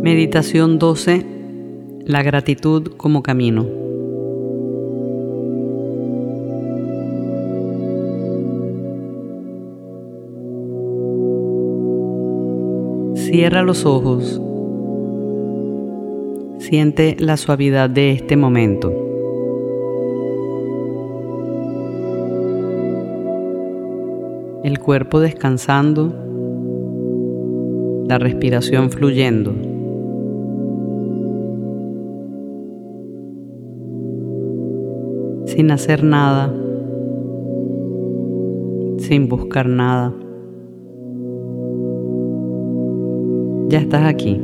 Meditación 12. La gratitud como camino. Cierra los ojos. Siente la suavidad de este momento. El cuerpo descansando, la respiración fluyendo. Sin hacer nada, sin buscar nada. Ya estás aquí.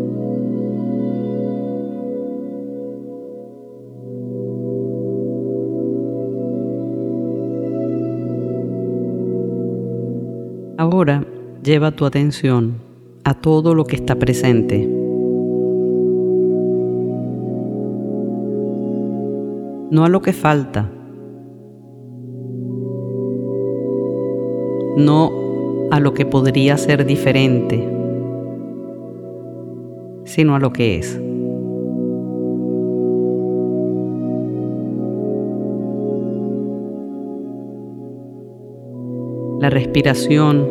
Ahora lleva tu atención a todo lo que está presente. No a lo que falta. No a lo que podría ser diferente, sino a lo que es. La respiración,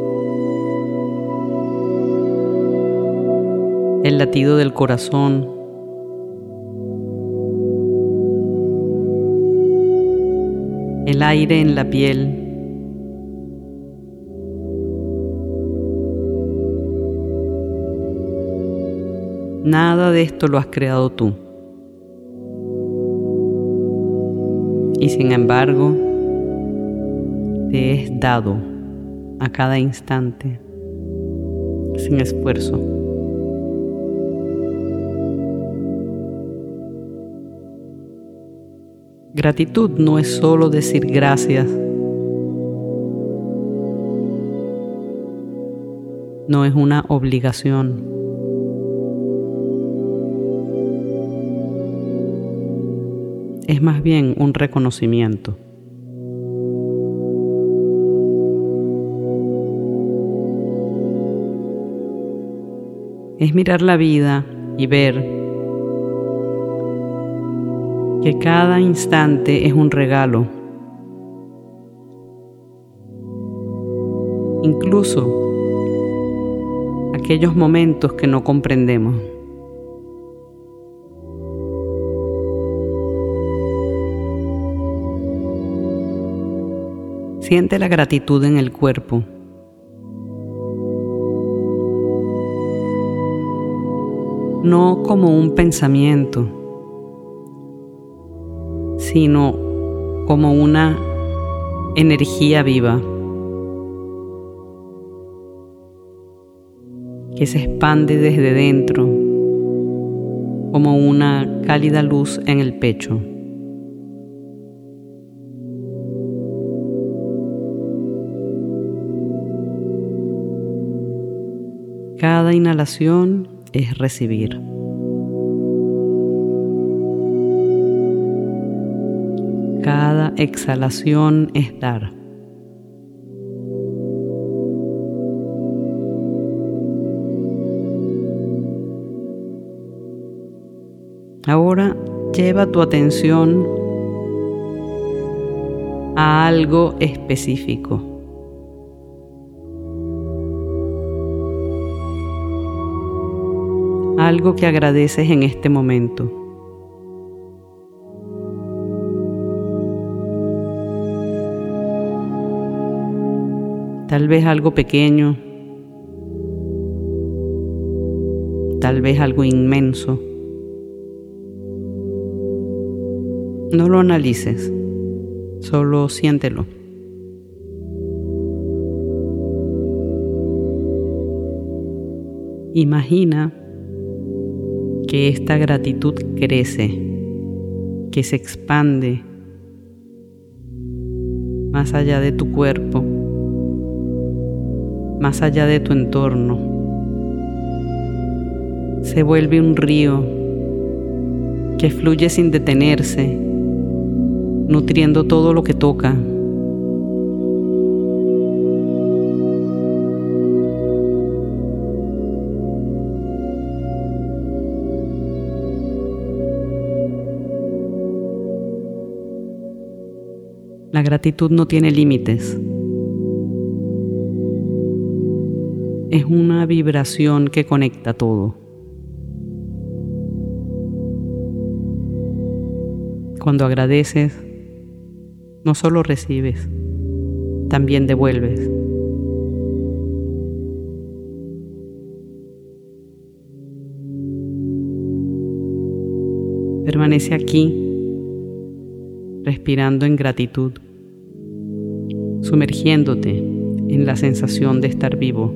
el latido del corazón, el aire en la piel, nada de esto lo has creado tú. Y sin embargo, te es dado a cada instante, sin esfuerzo. Gratitud no es solo decir gracias, no es una obligación. Es más bien un reconocimiento. Es mirar la vida y ver que cada instante es un regalo. Incluso aquellos momentos que no comprendemos. Siente la gratitud en el cuerpo. No como un pensamiento, sino como una energía viva que se expande desde dentro como una cálida luz en el pecho. Cada inhalación es recibir. Cada exhalación es dar. Ahora lleva tu atención a algo específico. Algo que agradeces en este momento. Tal vez algo pequeño, tal vez algo inmenso. No lo analices, solo siéntelo. Imagina que esta gratitud crece, que se expande más allá de tu cuerpo, más allá de tu entorno. Se vuelve un río que fluye sin detenerse, nutriendo todo lo que toca. La gratitud no tiene límites. Es una vibración que conecta todo. Cuando agradeces, no solo recibes, también devuelves. Permanece aquí, respirando en gratitud, sumergiéndote en la sensación de estar vivo.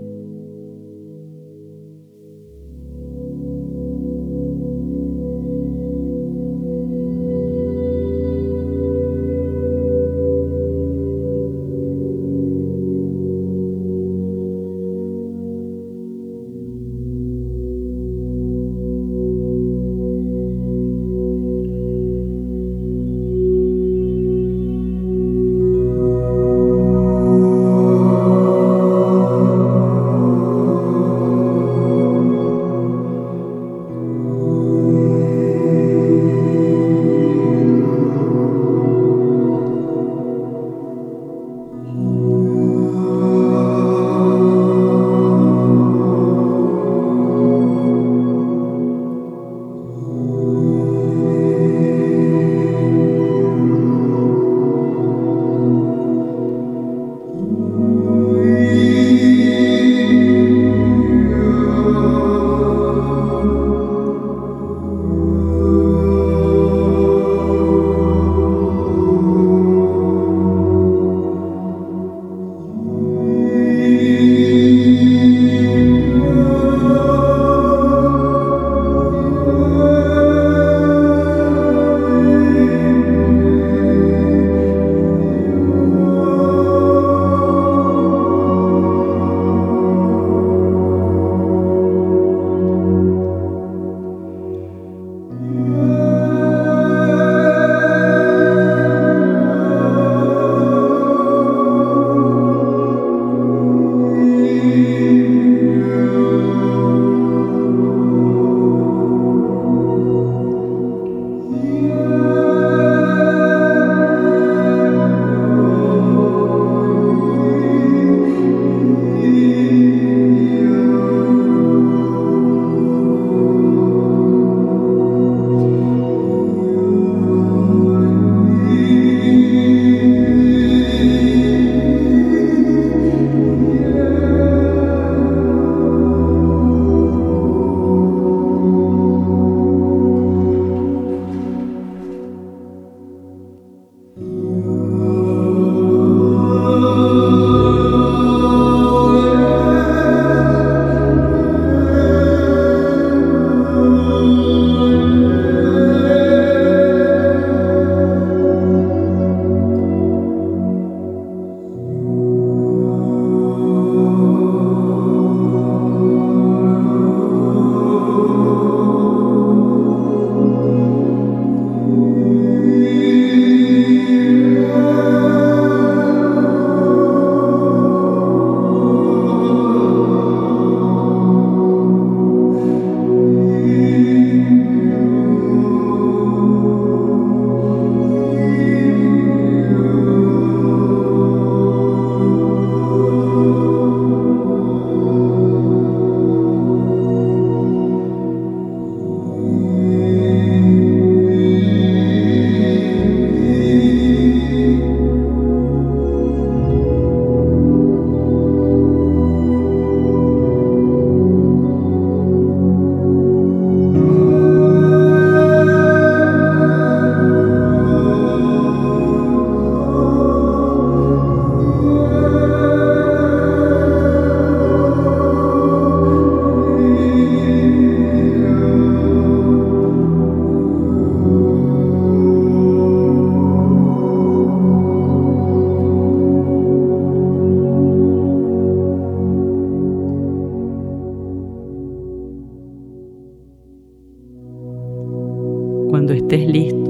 Cuando estés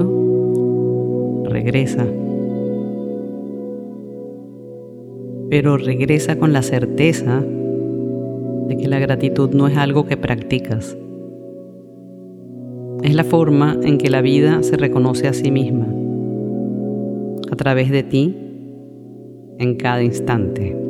listo, regresa. Pero regresa con la certeza de que la gratitud no es algo que practicas. Es la forma en que la vida se reconoce a sí misma. a través de ti en cada instante.